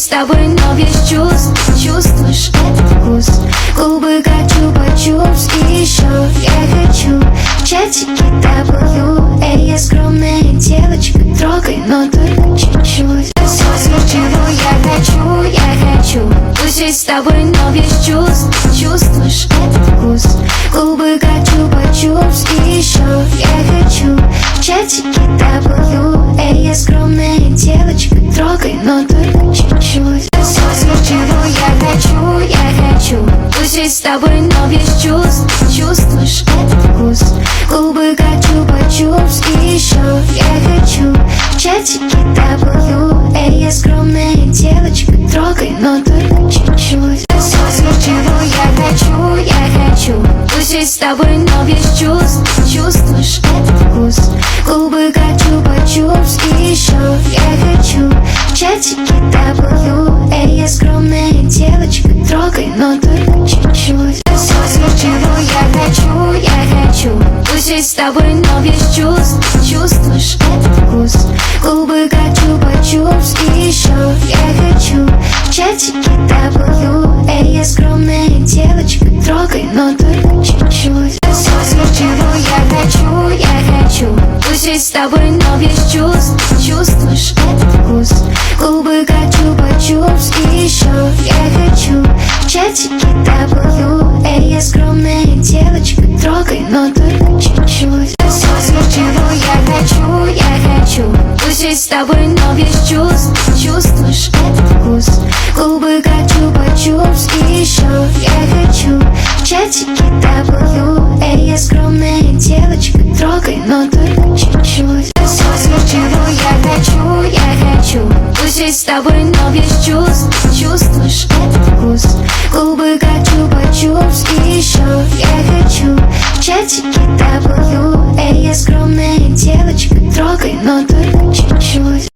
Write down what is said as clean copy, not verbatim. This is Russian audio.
с тобой, но без чувств. Чувствуешь этот вкус? Губы хочу почувствовать. И еще я хочу в чатике W. Эй, я скромная девочка, трогай, но только чуть-чуть. Все, чего я хочу тусить с тобой, но без чувств. Чувствуешь этот вкус? Губы хочу почувствовать. И еще я хочу в чатике W. Эй, я скромная девочка, трогай, но только чуть-чуть. Все, чего я хочу тусить с тобой, но без чувств. Чувствуешь этот вкус? Губы хочу почувствовать. И еще я хочу в чатике W. Эй, я скромная девочка, трогай, но только чуть-чуть. Все, чего я хочу тусить с тобой, но без чувств. Чувствуешь этот вкус? Губы хочу почувствовать. И еще я хочу в чатике W. Эй, я скромная девочка, трогай, но только чуть-чуть. Все, чего я хочу тусить с тобой, но без чувств. Чувствуешь этот вкус? Губы хочу почувствовать. И еще я хочу в чатике W. Эй, я скромная девочка, трогай, но только чуть-чуть. Все, чего я хочу тусить с тобой, но без чувств. Чувствуешь этот вкус? Губы хочу почувствовать. И еще я хочу в чатике W. Эй, я скромная девочка, трогай, но только чуть-чуть. Все, чего я хочу тусить с тобой, но без чувств. Чувствуешь этот вкус? Губы хочу почувствовать. И еще я хочу в чатике W. Эй, я скромная девочка, трогай, но только чуть-чуть. Все, чего я хочу тусить с тобой, но без чувств. Чувствуешь этот вкус? Губы хочу почувствовать. И еще я хочу в чатике W.